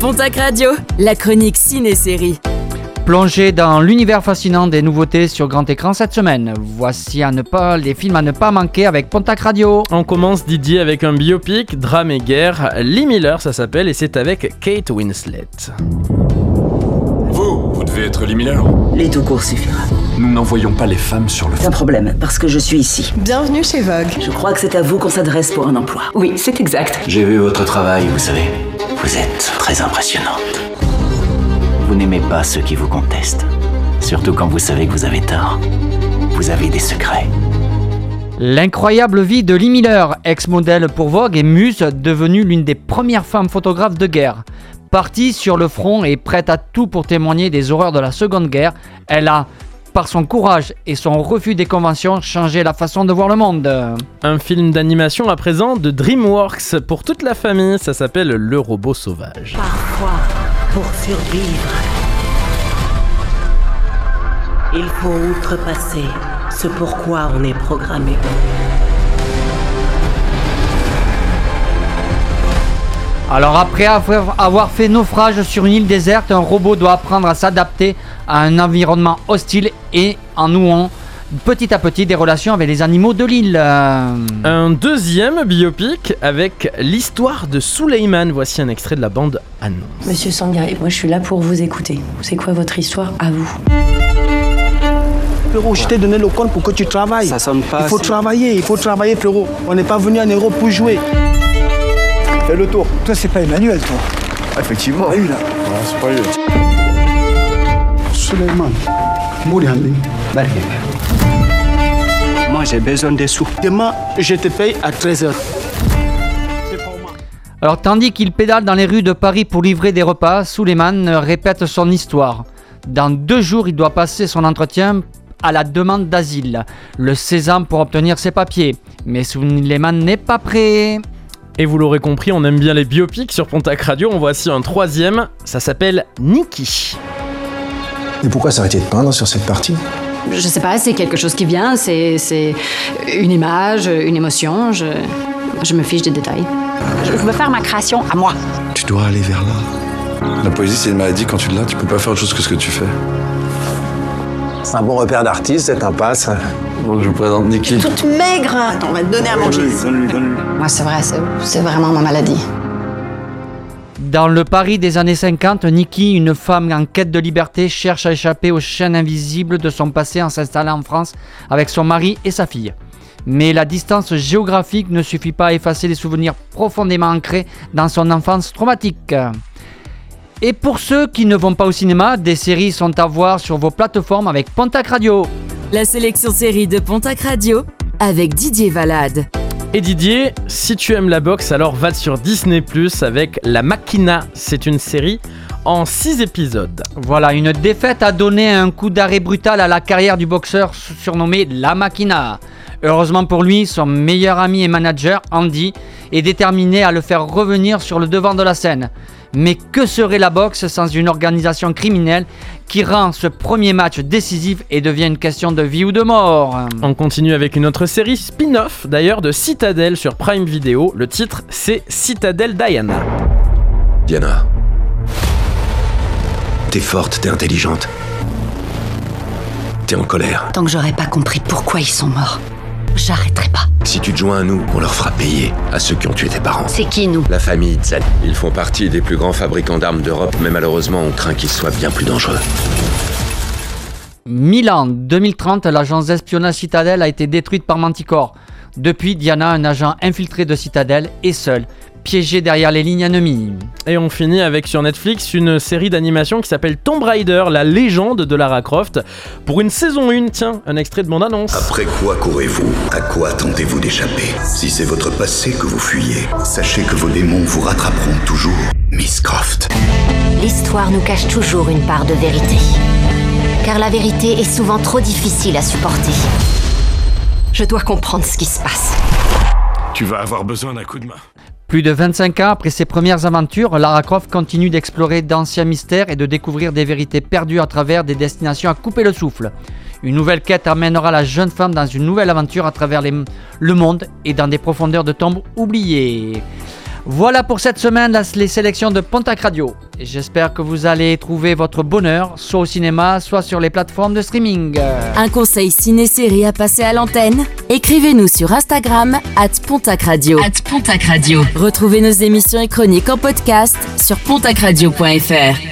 Pontac Radio, la chronique ciné-série. Plongez dans l'univers fascinant des nouveautés sur grand écran cette semaine. Voici les films à ne pas manquer avec Pontac Radio. On commence, Didier, avec un biopic, drame et guerre. Lee Miller, ça s'appelle, et c'est avec Kate Winslet. Vous devez être Lee Miller. Les tout court suffira. Nous n'envoyons pas les femmes sur le C'est front. un problème, parce que je suis ici. Bienvenue chez Vogue. Je crois que c'est à vous qu'on s'adresse pour un emploi. Oui, c'est exact. J'ai vu votre travail, vous savez. Vous êtes très impressionnante. Vous n'aimez pas ceux qui vous contestent. Surtout quand vous savez que vous avez tort. Vous avez des secrets. L'incroyable vie de Lee Miller, ex-modèle pour Vogue et muse, devenue l'une des premières femmes photographes de guerre. Partie sur le front et prête à tout pour témoigner des horreurs de la Seconde Guerre, elle a, par son courage et son refus des conventions, changé la façon de voir le monde. Un film d'animation à présent de DreamWorks pour toute la famille, ça s'appelle Le Robot Sauvage. Parfois, pour survivre, il faut outrepasser ce pourquoi on est programmé. Alors après avoir fait naufrage sur une île déserte, un robot doit apprendre à s'adapter à un environnement hostile et en nouant petit à petit des relations avec les animaux de l'île. Un deuxième biopic avec l'histoire de Suleiman. Voici un extrait de la bande annonce. Monsieur Sangaré, moi je suis là pour vous écouter. C'est quoi votre histoire à vous? Frérot, je t'ai donné le compte pour que tu travailles. Ça sonne pas. Il faut travailler frérot. On n'est pas venu en Europe pour jouer. Fais le tour. Toi, c'est pas Emmanuel, toi. Effectivement. Pas eu, là. Non, c'est pas lui. Suleiman. Mouriandi. Moi, j'ai besoin des sous. Demain, je te paye à 13h. Alors tandis qu'il pédale dans les rues de Paris pour livrer des repas, Suleiman répète son histoire. Dans 2 jours, il doit passer son entretien à la demande d'asile, le sésame pour obtenir ses papiers. Mais Suleiman n'est pas prêt. Et vous l'aurez compris, on aime bien les biopics sur Pontac Radio. En voici un troisième, ça s'appelle Nikki. Et pourquoi s'arrêter de peindre sur cette partie? Je sais pas, c'est quelque chose qui vient, c'est une image, une émotion, je me fiche des détails. Je veux faire ma création à moi. Tu dois aller vers là. La poésie, c'est une maladie. Quand tu l'as, tu peux pas faire autre chose que ce que tu fais. C'est un bon repère d'artiste, cette impasse. Bon, je vous présente Nikki. Toute maigre. Attends, on va te donner à manger. Donne-lui. Moi, c'est vrai, c'est vraiment ma maladie. Dans le Paris des années 50, Nikki, une femme en quête de liberté, cherche à échapper aux chaînes invisibles de son passé en s'installant en France avec son mari et sa fille. Mais la distance géographique ne suffit pas à effacer les souvenirs profondément ancrés dans son enfance traumatique. Et pour ceux qui ne vont pas au cinéma, des séries sont à voir sur vos plateformes avec Pontac Radio. La sélection série de Pontac Radio avec Didier Valade. Et Didier, si tu aimes la boxe, alors va sur Disney+ avec La Machina. C'est une série en 6 épisodes. Voilà, une défaite a donné un coup d'arrêt brutal à la carrière du boxeur surnommé La Machina. Heureusement pour lui, son meilleur ami et manager, Andy, est déterminé à le faire revenir sur le devant de la scène. Mais que serait la boxe sans une organisation criminelle qui rend ce premier match décisif et devient une question de vie ou de mort? On continue avec une autre série spin-off d'ailleurs de Citadel sur Prime Video. Le titre c'est Citadel Diana. Diana, t'es forte, t'es intelligente. T'es en colère. Tant que j'aurais pas compris pourquoi ils sont morts, j'arrêterai pas. Si tu te joins à nous, on leur fera payer à ceux qui ont tué tes parents. C'est qui, nous? La famille Zen. Ils font partie des plus grands fabricants d'armes d'Europe, mais malheureusement, on craint qu'ils soient bien plus dangereux. Milan, 2030, l'agence d'espionnage Citadel a été détruite par Manticore. Depuis, Diana, un agent infiltré de Citadel, est seul, piégé derrière les lignes ennemies. Et on finit avec sur Netflix une série d'animation qui s'appelle Tomb Raider, la légende de Lara Croft. Pour une saison 1, tiens, un extrait de bande-annonce. Après quoi courez-vous? À quoi tentez-vous d'échapper? Si c'est votre passé que vous fuyez, sachez que vos démons vous rattraperont toujours, Miss Croft. L'histoire nous cache toujours une part de vérité. Car la vérité est souvent trop difficile à supporter. Je dois comprendre ce qui se passe. Tu vas avoir besoin d'un coup de main. Plus de 25 ans après ses premières aventures, Lara Croft continue d'explorer d'anciens mystères et de découvrir des vérités perdues à travers des destinations à couper le souffle. Une nouvelle quête amènera la jeune femme dans une nouvelle aventure à travers le monde et dans des profondeurs de tombes oubliées. Voilà pour cette semaine les sélections de Pontac Radio. Et j'espère que vous allez trouver votre bonheur, soit au cinéma, soit sur les plateformes de streaming. Un conseil ciné-série à passer à l'antenne? Écrivez-nous sur Instagram @PontacRadio. Retrouvez nos émissions et chroniques en podcast sur pontacradio.fr.